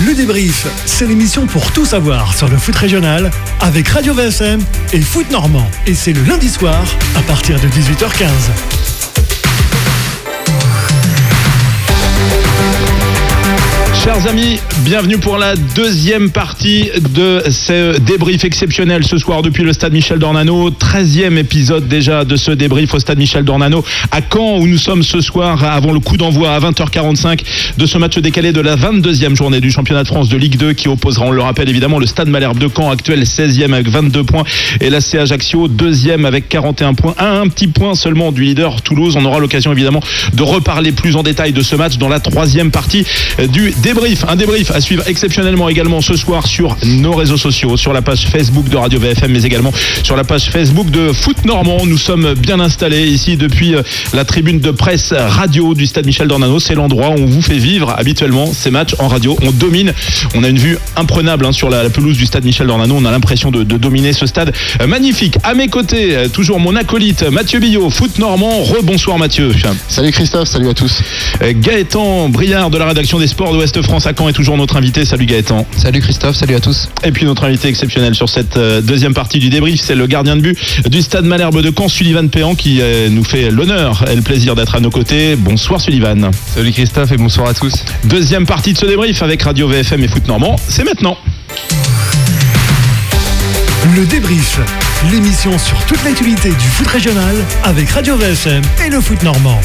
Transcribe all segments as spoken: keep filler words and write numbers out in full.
Le débrief, c'est l'émission pour tout savoir sur le foot régional avec Radio V F M et Foot Normand. Et c'est le lundi soir à partir de dix-huit heures quinze. Chers amis, bienvenue pour la deuxième partie de ce débrief exceptionnel ce soir depuis le stade Michel Dornano. treizième épisode déjà de ce débrief au stade Michel Dornano à Caen, où nous sommes ce soir avant le coup d'envoi à vingt heures quarante-cinq de ce match décalé de la vingt-deuxième journée du championnat de France de Ligue deux qui opposera, on le rappelle évidemment, le stade Malherbe de Caen, actuel seizième avec vingt-deux points, et l'A C Ajaccio deuxième avec quarante et un points, à un petit point seulement du leader Toulouse. On aura l'occasion évidemment de reparler plus en détail de ce match dans la troisième partie du débrief. Un débrief à suivre exceptionnellement également ce soir sur nos réseaux sociaux, sur la page Facebook de Radio V F M, mais également sur la page Facebook de Foot Normand. Nous sommes bien installés ici depuis la tribune de presse radio du stade Michel Dornano. C'est l'endroit où on vous fait vivre habituellement ces matchs en radio. On domine, on a une vue imprenable hein, sur la, la pelouse du stade Michel Dornano. On a l'impression de, de dominer ce stade magnifique. À mes côtés, toujours mon acolyte Mathieu Billot, Foot Normand. Rebonsoir Mathieu. Salut Christophe, salut à tous. Gaëtan Briard de la rédaction des sports d'Ouest France à Caen est toujours notre invité. Salut Gaëtan. Salut Christophe, salut à tous. Et puis notre invité exceptionnel sur cette deuxième partie du débrief, c'est le gardien de but du stade Malherbe de Caen, Sullivan Péan, qui nous fait l'honneur et le plaisir d'être à nos côtés. Bonsoir Sullivan. Salut Christophe et bonsoir à tous. Deuxième partie de ce débrief avec Radio V F M et Foot Normand, c'est maintenant. Le débrief, l'émission sur toute l'actualité du foot régional avec Radio V F M et le Foot Normand.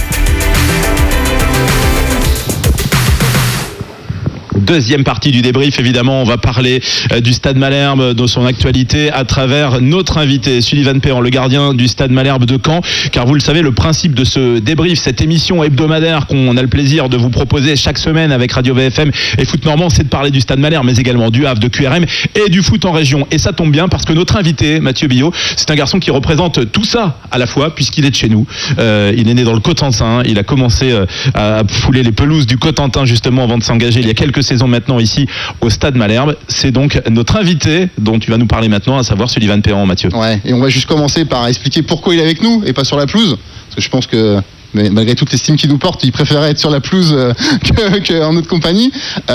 Deuxième partie du débrief, évidemment, on va parler du stade Malherbe, de son actualité à travers notre invité, Sullivan Péan, le gardien du stade Malherbe de Caen. Car vous le savez, le principe de ce débrief, cette émission hebdomadaire qu'on a le plaisir de vous proposer chaque semaine avec Radio V F M et Foot Normand, c'est de parler du stade Malherbe, mais également du Havre, de Q R M et du foot en région. Et ça tombe bien parce que notre invité, Mathieu Billot, c'est un garçon qui représente tout ça à la fois, puisqu'il est de chez nous. Euh, il est né dans le Cotentin, il a commencé euh, à fouler les pelouses du Cotentin justement avant de s'engager il y a quelques saison maintenant ici au stade Malherbe. C'est donc notre invité dont tu vas nous parler maintenant, à savoir Sullivan Péan, Mathieu. Ouais, et on va juste commencer par expliquer pourquoi il est avec nous et pas sur la pelouse, parce que je pense que mais malgré toute l'estime qu'il nous porte, il préférait être sur la pelouse euh, qu'en notre compagnie.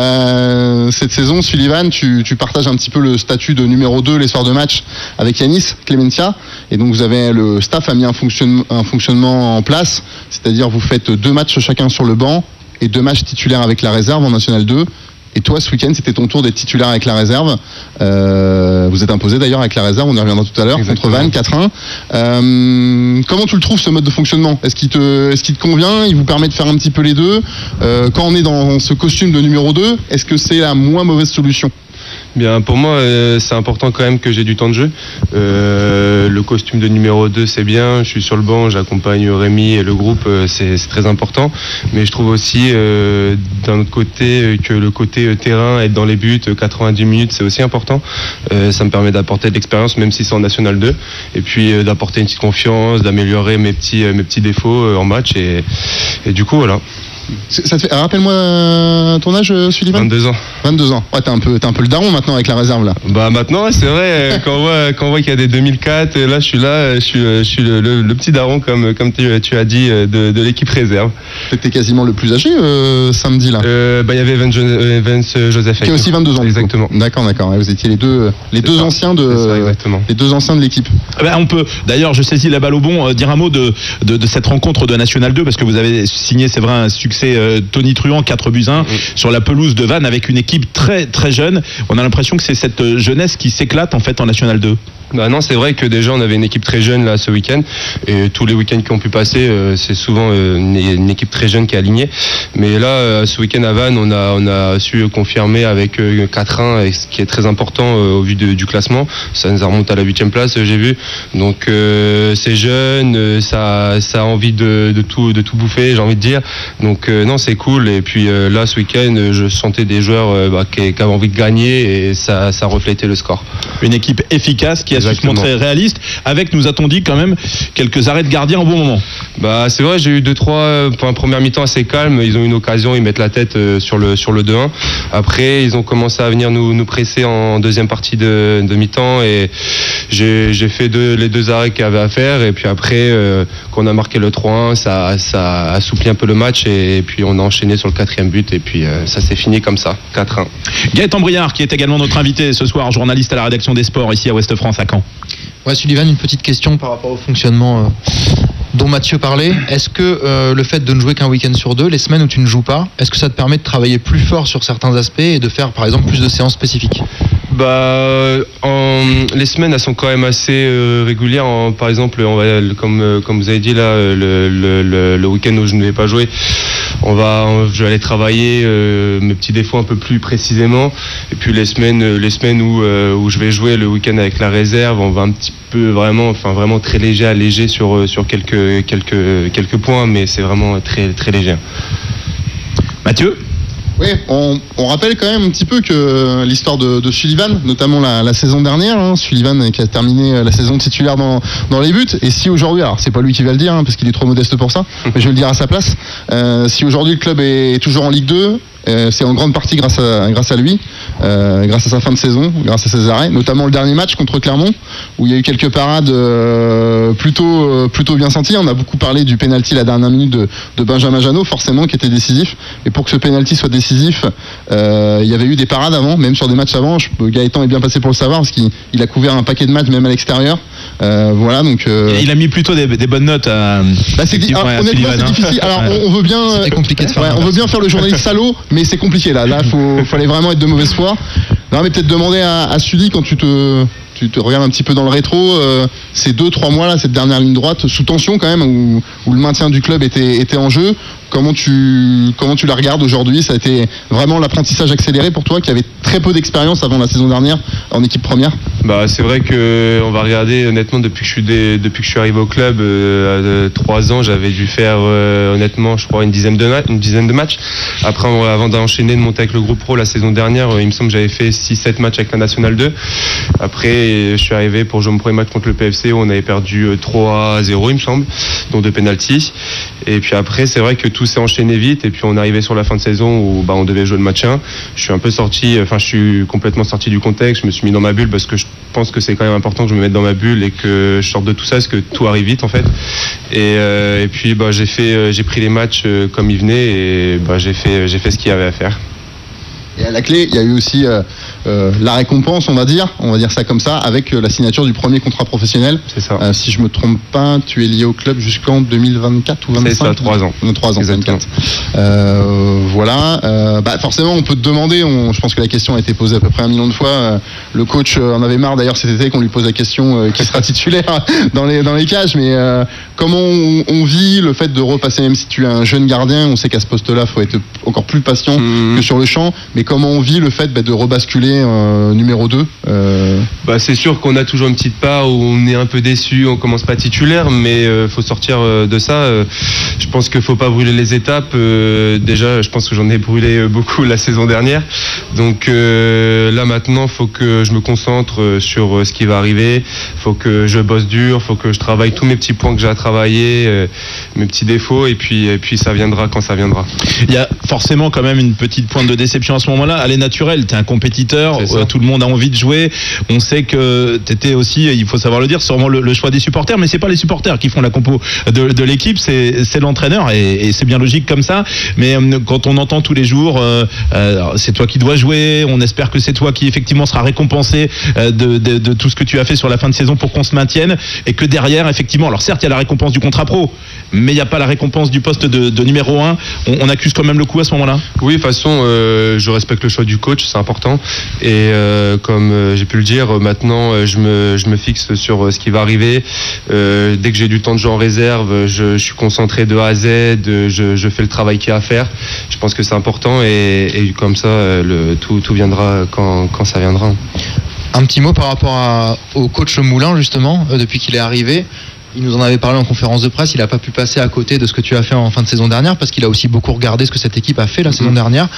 Euh, cette saison, Sullivan, tu, tu partages un petit peu le statut de numéro deux les soirs de match avec Yanis Clementia. Et donc, vous avez, le staff a mis un fonctionnement, un fonctionnement en place, c'est-à-dire vous faites deux matchs chacun sur le banc et deux matchs titulaires avec la réserve en National deux. Et toi, ce week-end, c'était ton tour d'être titulaire avec la réserve. Euh, vous êtes imposé d'ailleurs avec la réserve, on y reviendra tout à l'heure, contre Vannes, quatre un. Euh, comment tu le trouves, ce mode de fonctionnement ? Est-ce qu'il te, est-ce qu'il te convient ? Il vous permet de faire un petit peu les deux ? euh, Quand on est dans ce costume de numéro deux, est-ce que c'est la moins mauvaise solution ? Bien, pour moi, euh, c'est important quand même que j'ai du temps de jeu. Euh, le costume de numéro deux, c'est bien. Je suis sur le banc, j'accompagne Rémi et le groupe, euh, c'est, c'est très important. Mais je trouve aussi, euh, d'un autre côté, que le côté terrain, être dans les buts, quatre-vingt-dix minutes, c'est aussi important. Euh, ça me permet d'apporter de l'expérience, même si c'est en National deux. Et puis euh, d'apporter une petite confiance, d'améliorer mes petits, mes petits défauts euh, en match. Et, et du coup, voilà. Ça te fait... Rappelle-moi ton âge, Sullivan. vingt-deux ans. vingt-deux ans. Ouais, t'es un peu, t'es un peu le daron maintenant avec la réserve là. Bah maintenant, ouais, c'est vrai. Quand on voit, quand on voit qu'il y a des deux mille quatre, et là, je suis là, je suis, je suis le, le, le petit daron comme, comme tu, tu as dit de, de l'équipe réserve. T'es quasiment le plus âgé euh, samedi là. Euh, bah il y avait Vance Joseph. Qui a aussi vingt-deux ans. Exactement. D'accord, d'accord. Vous étiez les deux, les deux anciens de, ça, les deux anciens de l'équipe. Ben, on peut. D'ailleurs, je saisis la balle au bon. Euh, dire un mot de, de, de cette rencontre de National deux, parce que vous avez signé, c'est vrai, un succès euh, Tony Truant, quatre buts à un, mmh. sur la pelouse de Vannes avec une équipe très très jeune. On a l'impression que c'est cette jeunesse qui s'éclate en fait en National deux. Bah non, c'est vrai que déjà on avait une équipe très jeune là ce week-end, et tous les week-ends qui ont pu passer, euh, c'est souvent euh, une, une équipe très jeune qui est alignée. Mais là, euh, ce week-end à Vannes, on a, on a su confirmer avec euh, quatre un, et ce qui est très important euh, au vu de, du classement. Ça nous remonte à la huitième place, j'ai vu. Donc euh, c'est jeune, euh, ça, ça a envie de, de, tout, de tout bouffer, j'ai envie de dire. Donc euh, non, c'est cool. Et puis euh, là, ce week-end, je sentais des joueurs euh, bah, qui, qui avaient envie de gagner, et ça, ça reflétait le score. Une équipe efficace qui a su se montrer réaliste. Avec, nous a-t-on dit quand même, quelques arrêts de gardien au bon moment. Bah, c'est vrai, j'ai eu deux trois pour un première mi-temps assez calme. Ils ont eu une occasion, ils mettent la tête sur le, sur le deux un. Après, ils ont commencé à venir nous, nous presser en deuxième partie de, de mi-temps et j'ai, j'ai fait deux, les deux arrêts qu'il y avait à faire. Et puis après, euh, quand on a marqué le trois un, ça, ça a assoupli un peu le match et, et puis on a enchaîné sur le quatrième but et puis euh, ça s'est fini comme ça, quatre un. Gaëtan Briard, qui est également notre invité ce soir, journaliste à la rédaction des sports ici à Ouest France à Caen. Ouais, Sullivan, une petite question par rapport au fonctionnement euh, dont Mathieu parlait. Est-ce que euh, le fait de ne jouer qu'un week-end sur deux, les semaines où tu ne joues pas, est-ce que ça te permet de travailler plus fort sur certains aspects et de faire par exemple plus de séances spécifiques ? Bah, en, les semaines elles sont quand même assez euh, régulières. En, par exemple, on va, comme, euh, comme vous avez dit là, le, le, le, le week-end où je ne vais pas jouer, on va, on, je vais aller travailler euh, mes petits défauts un peu plus précisément. Et puis les semaines, les semaines où, euh, où je vais jouer le week-end avec la réserve, on va un petit peu vraiment, enfin vraiment très léger, allégé sur sur quelques quelques quelques points, mais c'est vraiment très très léger. Mathieu. Oui, on, on rappelle quand même un petit peu que l'histoire de, de Sullivan, notamment la, la saison dernière, hein, Sullivan qui a terminé la saison titulaire dans, dans les buts, et si aujourd'hui, alors c'est pas lui qui va le dire, hein, parce qu'il est trop modeste pour ça, mais je vais le dire à sa place, euh, si aujourd'hui le club est toujours en Ligue deux, euh, c'est en grande partie grâce à, grâce à lui, euh, grâce à sa fin de saison, grâce à ses arrêts, notamment le dernier match contre Clermont, où il y a eu quelques parades euh, plutôt, euh, plutôt bien senties. On a beaucoup parlé du pénalty la dernière minute de, de Benjamin Janot, forcément, qui était décisif. Et pour que ce pénalty soit décisif, euh, il y avait eu des parades avant, même sur des matchs avant. Je, Gaëtan est bien passé pour le savoir, parce qu'il il a couvert un paquet de matchs, même à l'extérieur. Euh, voilà, donc. Euh... Il a mis plutôt des, des bonnes notes à. Bah, c'est, ah, honnêtement, Sullivan, c'est difficile. Alors, on, on veut bien. C'était compliqué de faire. Ouais, on veut bien faire le journaliste salaud, mais c'est compliqué là. Là, faut, fallait vraiment être de mauvaise foi. Non, mais peut-être demander à, à Sully quand tu te. Tu te regardes un petit peu dans le rétro, euh, ces deux, trois mois là, cette dernière ligne droite, sous tension quand même, où, où le maintien du club était, était en jeu. Comment tu, comment tu la regardes aujourd'hui ? Ça a été vraiment l'apprentissage accéléré pour toi, qui avait très peu d'expérience avant la saison dernière en équipe première. Bah, c'est vrai qu'on va regarder, honnêtement, depuis que je suis, des, depuis que je suis arrivé au club, euh, à trois ans, j'avais dû faire, euh, honnêtement, je crois, une dizaine, de ma- une dizaine de matchs. Après, avant d'enchaîner, de monter avec le groupe pro la saison dernière, il me semble que j'avais fait six sept matchs avec la Nationale deux. Après, je suis arrivé pour jouer mon premier match contre le P F C, où on avait perdu trois à zéro, il me semble, dont deux pénaltys. Et puis après, c'est vrai que tout s'est enchaîné vite, et puis on est arrivé sur la fin de saison où bah, on devait jouer le match un. Je suis un peu sorti, enfin je suis complètement sorti du contexte, je me suis mis dans ma bulle parce que je pense que c'est quand même important que je me mette dans ma bulle et que je sorte de tout ça parce que tout arrive vite en fait. Et, euh, et puis bah, j'ai fait, j'ai pris les matchs comme ils venaient et bah, j'ai fait, j'ai fait ce qu'il y avait à faire. Et à la clé, il y a eu aussi euh, euh, la récompense, on va dire, on va dire ça comme ça, avec euh, la signature du premier contrat professionnel. C'est ça. Euh, si je me trompe pas, tu es lié au club jusqu'en deux mille vingt-quatre ou vingt-cinq. C'est ça, trois ans. Non, trois ans, vingt-quatre. Euh, voilà. Euh, bah, forcément, on peut te demander, on, je pense que la question a été posée à peu près un million de fois. Euh, le coach euh, en avait marre d'ailleurs cet été qu'on lui pose la question euh, qui sera titulaire dans les, dans les cages, mais euh, comment on, on vit le fait de repasser, même si tu es un jeune gardien, on sait qu'à ce poste-là, il faut être encore plus patient mmh. que sur le champ, mais comment on vit le fait bah, de rebasculer euh, numéro deux euh... bah, c'est sûr qu'on a toujours une petite part où on est un peu déçu, on commence pas titulaire, mais il euh, faut sortir euh, de ça. Euh, je pense qu'il faut pas brûler les étapes. Euh, déjà, je pense que j'en ai brûlé beaucoup la saison dernière. Donc euh, là maintenant, il faut que je me concentre sur ce qui va arriver. Il faut que je bosse dur, il faut que je travaille tous mes petits points que j'ai à travailler, euh, mes petits défauts, et puis, et puis ça viendra quand ça viendra. Il y a forcément quand même une petite pointe de déception à ce moment-là. Elle est naturelle, tu es un compétiteur, euh, tout le monde a envie de jouer. On sait que tu étais aussi, il faut savoir le dire, sûrement le, le choix des supporters, mais c'est pas les supporters qui font la compo de, de l'équipe, c'est, c'est l'entraîneur, et, et c'est bien logique comme ça. Mais euh, quand on entend tous les jours, euh, euh, c'est toi qui dois jouer, on espère que c'est toi qui effectivement sera récompensé euh, de, de, de tout ce que tu as fait sur la fin de saison pour qu'on se maintienne, et que derrière, effectivement, alors certes, il y a la récompense du contrat pro, mais il n'y a pas la récompense du poste de, de numéro un. On, on accuse quand même le coup à ce moment-là. Oui, de toute façon, euh, je respecte le choix du coach, c'est important. Et euh, comme euh, j'ai pu le dire, maintenant, euh, je, me, je me fixe sur euh, ce qui va arriver. Euh, dès que j'ai du temps de jeu en réserve, je, je suis concentré de A à Z, je, je fais le travail qu'il y a à faire. Je pense que c'est important, et, et comme ça, euh, le, tout, tout viendra quand, quand ça viendra. Un petit mot par rapport à, au coach Moulin, justement, euh, depuis qu'il est arrivé. Il nous en avait parlé en conférence de presse, il n'a pas pu passer à côté de ce que tu as fait en fin de saison dernière, parce qu'il a aussi beaucoup regardé ce que cette équipe a fait la mmh. saison dernière.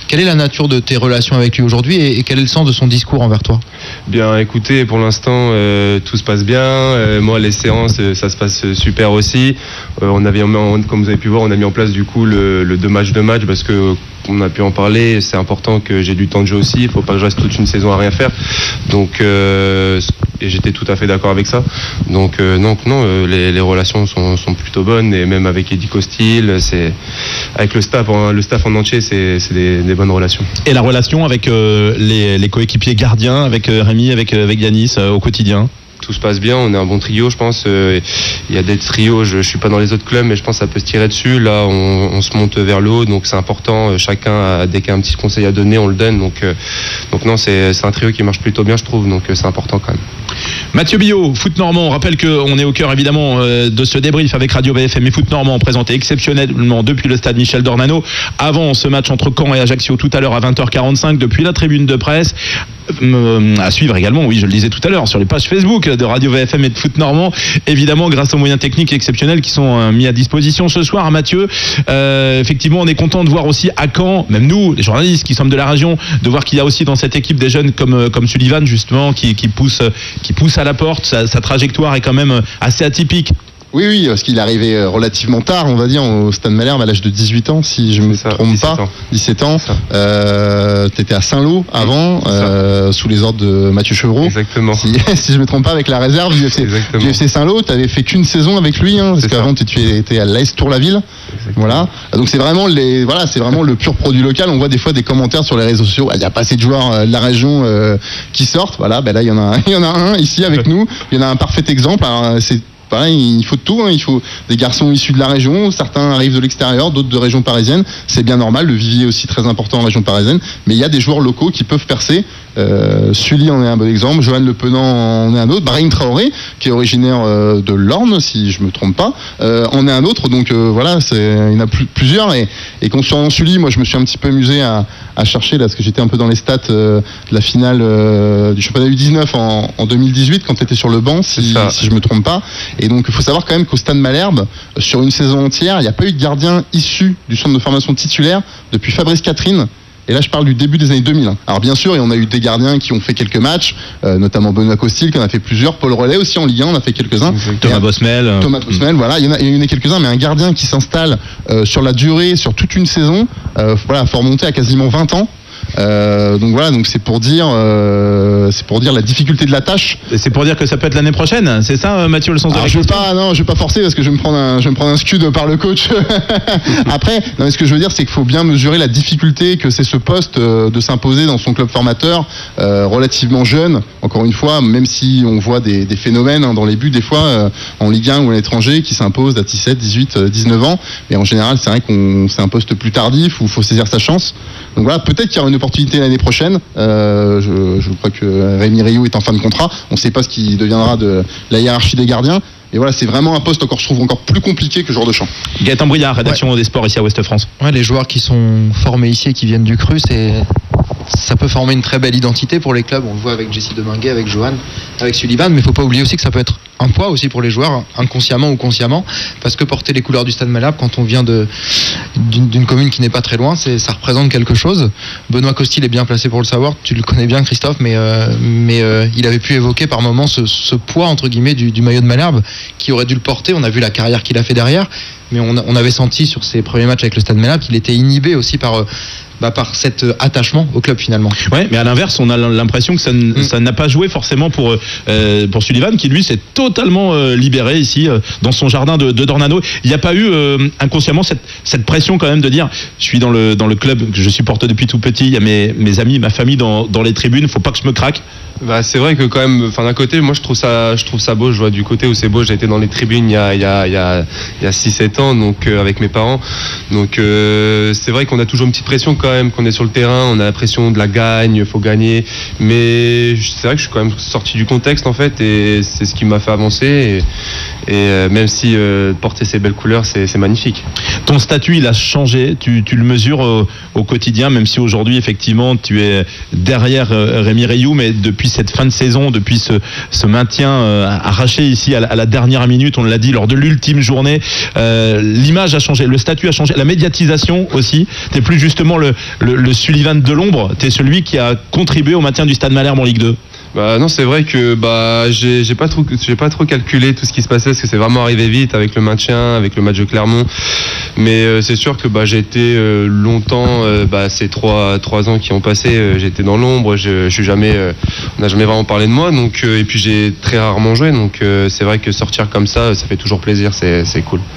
Quelle est la nature de tes relations avec lui aujourd'hui et, et quel est le sens de son discours envers toi? Bien, écoutez, pour l'instant, euh, tout se passe bien. Euh, moi, les séances, euh, ça se passe super aussi. Euh, on avait, on, comme vous avez pu voir, on a mis en place du coup le, le deux matchs de match parce que on a pu en parler. C'est important que j'ai du temps de jeu aussi. Il ne faut pas que je reste toute une saison à rien faire. Donc, euh, et j'étais tout à fait d'accord avec ça. Donc, euh, non, non, euh, les, les relations sont, sont plutôt bonnes et même avec Eddie Costil, c'est avec le staff, le staff en entier, c'est, c'est des, des bonnes relations. Et la relation avec euh, les, les coéquipiers gardiens, avec euh, Rémi, avec avec Yanis euh, au quotidien? Tout se passe bien, on est un bon trio, je pense. Euh, il y a des trios, je ne suis pas dans les autres clubs, mais je pense que ça peut se tirer dessus. Là, on, on se monte vers le haut, donc c'est important. Chacun, a, dès qu'il y a un petit conseil à donner, on le donne. Donc, euh, donc non, c'est, c'est un trio qui marche plutôt bien, je trouve. Donc c'est important quand même. Mathieu Billot, Foot Normand, on rappelle qu'on est au cœur évidemment de ce débrief avec Radio V F M et Foot Normand, présenté exceptionnellement depuis le stade Michel Dornano, avant ce match entre Caen et Ajaccio tout à l'heure à vingt heures quarante-cinq, depuis la tribune de presse, à suivre également, oui je le disais tout à l'heure, sur les pages Facebook de Radio V F M et de Foot Normand, évidemment grâce aux moyens techniques exceptionnels qui sont mis à disposition ce soir. Mathieu, euh, effectivement on est content de voir aussi à Caen, même nous les journalistes qui sommes de la région, de voir qu'il y a aussi dans cette équipe des jeunes comme, comme Sullivan justement qui, qui pousse qui pousse à la porte. Sa, sa trajectoire est quand même assez atypique. Oui, oui, parce qu'il est arrivé relativement tard, on va dire, au Stade Malherbe à l'âge de dix-huit ans, si je ne me ça, trompe dix-sept pas. ans. dix-sept ans. Euh, tu étais à Saint-Lô avant, euh, sous les ordres de Mathieu Chevreau. Exactement. Si, si je ne me trompe pas, avec la réserve du F C, du F C Saint-Lô, tu n'avais fait qu'une saison avec lui, hein, parce C'est qu'avant tu étais à l'A S Tour-la-Ville. Voilà. Donc c'est vraiment, les, voilà, c'est vraiment le pur produit local. On voit des fois des commentaires sur les réseaux sociaux. Il n'y a pas assez de joueurs euh, de la région euh, qui sortent. Voilà, ben là il y en a, il y en a un ici avec nous. Il y en a un parfait exemple. Alors, c'est pareil, il faut de tout, hein. Il faut des garçons issus de la région, certains arrivent de l'extérieur, d'autres de région parisienne, c'est bien normal, le vivier est aussi très important en région parisienne, mais il y a des joueurs locaux qui peuvent percer. Euh, Sully en est un bon exemple, Johan Le Penant en est un autre, Brahim Traoré qui est originaire euh, de l'Orne si je me trompe pas, euh, en est un autre, donc euh, voilà, c'est, il y en a plus, plusieurs et, et concernant Sully, moi je me suis un petit peu amusé à, à chercher là, parce que j'étais un peu dans les stats euh, de la finale euh, du championnat U dix-neuf en, en deux mille dix-huit quand tu étais sur le banc si, si je me trompe pas, et donc il faut savoir quand même qu'au Stade Malherbe sur une saison entière il n'y a pas eu de gardien issu du centre de formation titulaire depuis Fabrice Catherine. Et là, je parle du début des années deux mille. Alors bien sûr, et on a eu des gardiens qui ont fait quelques matchs, euh, notamment Benoît Costil qui en a fait plusieurs, Paul Relais aussi en Ligue un, on a fait quelques-uns. Thomas Bosmel. Thomas Bosmel, mmh. voilà, il y en a, il y en a quelques-uns, mais un gardien qui s'installe euh, sur la durée, sur toute une saison, euh, voilà, faut remonter à quasiment vingt ans. Euh, donc voilà, donc c'est pour dire, euh, c'est pour dire la difficulté de la tâche. Et c'est pour dire que ça peut être l'année prochaine, c'est ça, Mathieu, le sens de la question ? Je vais pas, non, je vais pas forcer parce que je vais me prendre un, je vais me prendre un scud par le coach. Après, non, mais ce que je veux dire, c'est qu'il faut bien mesurer la difficulté que c'est ce poste euh, de s'imposer dans son club formateur, euh, relativement jeune. Encore une fois, même si on voit des, des phénomènes hein, dans les buts des fois euh, en Ligue un ou à l'étranger qui s'imposent à dix-sept, dix-huit, dix-neuf ans, mais en général, c'est vrai qu'on c'est un poste plus tardif où il faut saisir sa chance. Donc voilà, peut-être qu'il y aura une opportunité l'année prochaine. Euh, je, je crois que Rémi Rioux est en fin de contrat. On ne sait pas ce qui deviendra de la hiérarchie des gardiens. Et voilà, c'est vraiment un poste encore, je trouve, encore plus compliqué que joueur de champ. Gaëtan Briard, rédaction ouais. des sports ici à Ouest-France. Ouais, les joueurs qui sont formés ici et qui viennent du Cru, c'est... ça peut former une très belle identité pour les clubs. On le voit avec Jesse Deminguet, avec Johan, avec Sullivan, mais il ne faut pas oublier aussi que ça peut être un poids aussi pour les joueurs, inconsciemment ou consciemment, parce que porter les couleurs du Stade Malherbe quand on vient de, d'une, d'une commune qui n'est pas très loin, c'est, ça représente quelque chose. Benoît Costil est bien placé pour le savoir, tu le connais bien Christophe, mais, euh, mais euh, il avait pu évoquer par moments ce, ce poids entre guillemets du, du maillot de Malherbe qui aurait dû le porter. On a vu la carrière qu'il a fait derrière, mais on, on avait senti sur ses premiers matchs avec le Stade Malherbe qu'il était inhibé aussi par... Euh, Bah par cet attachement au club finalement. Ouais, mais à l'inverse, on a l'impression que ça, n- mmh. ça n'a pas joué forcément pour euh, pour Sullivan, qui lui s'est totalement euh, libéré ici euh, dans son jardin de, de Dornano. Il n'y a pas eu euh, inconsciemment cette cette pression quand même de dire, je suis dans le dans le club que je supporte depuis tout petit. Il y a mes mes amis, ma famille dans dans les tribunes. Faut pas que je me craque. Bah, c'est vrai que quand même, enfin d'un côté, moi je trouve ça, je trouve ça beau. Je vois du côté où c'est beau. J'ai été dans les tribunes il y a il y a il y a, il y a six sept ans, donc euh, avec mes parents. Donc euh, c'est vrai qu'on a toujours une petite pression quand même, qu'on est sur le terrain, on a la pression de la gagne, faut gagner. Mais c'est vrai que je suis quand même sorti du contexte en fait, et c'est ce qui m'a fait avancer. Et, et euh, même si euh, porter ces belles couleurs, c'est, c'est magnifique. Ton statut, il a changé. Tu, tu le mesures au, au quotidien, même si aujourd'hui effectivement tu es derrière euh, Rémi Rioux, mais depuis cette fin de saison, depuis ce, ce maintien euh, arraché ici à la, à la dernière minute, on l'a dit lors de l'ultime journée, euh, l'image a changé, le statut a changé, la médiatisation aussi. T'es plus justement le, le, le Sullivan de l'ombre. Tu es celui qui a contribué au maintien du Stade Malherbe en Ligue deux. Bah non, c'est vrai que bah j'ai j'ai pas trop j'ai pas trop calculé tout ce qui se passait parce que c'est vraiment arrivé vite avec le maintien, avec le match de Clermont. Mais euh, c'est sûr que bah j'ai été euh, longtemps euh, bah ces trois trois ans qui ont passé, euh, j'ai été dans l'ombre, je, je suis jamais euh, on n'a jamais vraiment parlé de moi, donc euh, et puis j'ai très rarement joué, donc euh, c'est vrai que sortir comme ça, ça fait toujours plaisir, c'est c'est cool.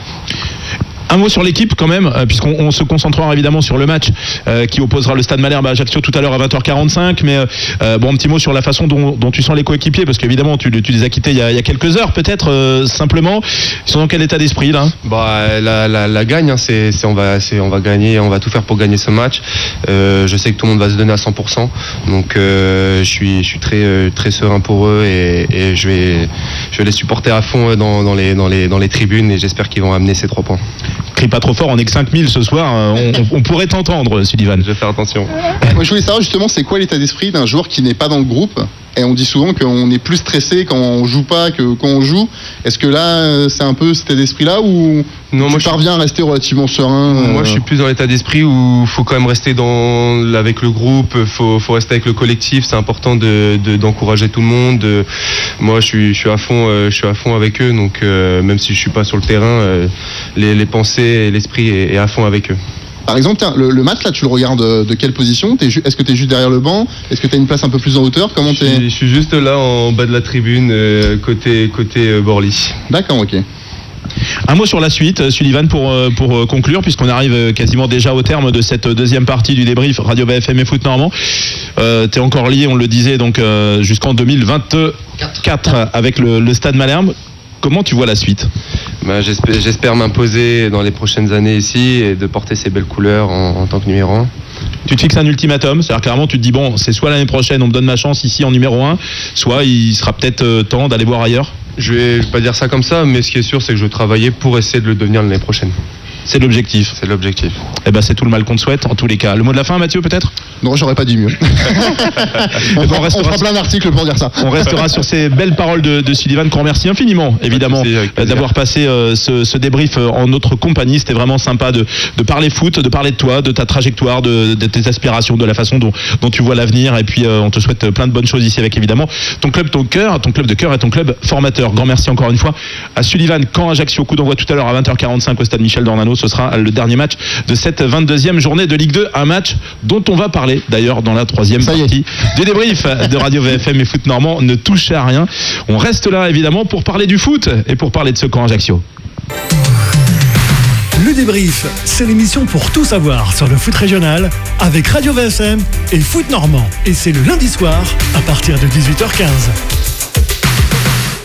Un mot sur l'équipe quand même, euh, puisqu'on on se concentrera évidemment sur le match euh, qui opposera le Stade Malherbe à Ajaccio tout à l'heure à vingt heures quarante-cinq. Mais euh, bon, un petit mot sur la façon dont, dont tu sens les coéquipiers, parce qu'évidemment tu, tu les as quittés il y a, il y a quelques heures peut-être euh, simplement. Ils sont dans quel état d'esprit là? Bah la, la, la gagne, hein, c'est, c'est on va c'est on va gagner, on va tout faire pour gagner ce match. Euh, je sais que tout le monde va se donner à cent pour cent, donc euh, je suis je suis très euh, très serein pour eux et, et je vais je vais les supporter à fond dans, dans les dans les dans les tribunes et j'espère qu'ils vont amener ces trois points. Crie pas trop fort, on est que cinq mille ce soir, on, on, on pourrait t'entendre, Sullivan. Je vais faire attention. Moi, je voulais savoir justement, c'est quoi l'état d'esprit d'un joueur qui n'est pas dans le groupe? Et on dit souvent qu'on est plus stressé quand on joue pas que quand on joue. Est-ce que là, c'est un peu cet état d'esprit-là ou Non, tu moi, je parviens à rester relativement serein? Moi, je suis plus dans l'état d'esprit où il faut quand même rester dans, avec le groupe, il faut, faut rester avec le collectif. C'est important de, de, d'encourager tout le monde. De, moi, je suis, je, suis à fond, euh, je suis à fond avec eux. Donc, euh, même si je ne suis pas sur le terrain, euh, les, les pensées et l'esprit est, est à fond avec eux. Par exemple, tiens, le, le match, là, tu le regardes de, de quelle position? T'es ju- Est-ce que tu es juste derrière le banc? Est-ce que tu as une place un peu plus en hauteur? Comment je, t'es... suis, je suis juste là en bas de la tribune, euh, côté, côté euh, Borly. D'accord, ok. Un mot sur la suite, Sullivan, pour, pour conclure, puisqu'on arrive quasiment déjà au terme de cette deuxième partie du débrief Radio V F M et Foot Normand. Euh, tu es encore lié, on le disait, donc euh, jusqu'en deux mille vingt-quatre avec le, le Stade Malherbe. Comment tu vois la suite? Ben, j'espère, j'espère m'imposer dans les prochaines années ici et de porter ces belles couleurs en, en tant que numéro un. Tu te fixes un ultimatum, c'est-à-dire clairement tu te dis bon, c'est soit l'année prochaine on me donne ma chance ici en numéro un, soit il sera peut-être euh, temps d'aller voir ailleurs. Je vais, je vais pas dire ça comme ça, mais ce qui est sûr, c'est que je vais travailler pour essayer de le devenir l'année prochaine. C'est l'objectif. C'est l'objectif. Eh ben c'est tout le mal qu'on te souhaite en tous les cas. Le mot de la fin, Mathieu, peut-être? Non, j'aurais pas dit mieux. on, ben, fera, on, restera, on fera plein d'articles pour dire ça. On restera sur ces belles paroles de, de Sullivan, qu'on remercie infiniment, évidemment, d'avoir passé euh, ce, ce débrief en notre compagnie. C'était vraiment sympa de, de parler foot, de parler de toi, de ta trajectoire, de, de tes aspirations, de la façon dont, dont tu vois l'avenir. Et puis euh, on te souhaite plein de bonnes choses ici avec évidemment ton club, ton cœur, ton club de cœur et ton club formateur. Grand merci encore une fois à Sullivan. Caen Ajaccio, coup d'envoi tout à l'heure à vingt heures quarante-cinq au stade Michel Dornano. Ce sera le dernier match de cette vingt-deuxième journée de Ligue deux, un match dont on va parler d'ailleurs dans la troisième partie du débrief de Radio V F M et Foot Normand. Ne touchez à rien, on reste là évidemment pour parler du foot et pour parler de ce Caen Ajaccio. Le débrief, c'est l'émission pour tout savoir sur le foot régional avec Radio V S M et Foot Normand. Et c'est le lundi soir à partir de dix-huit heures quinze.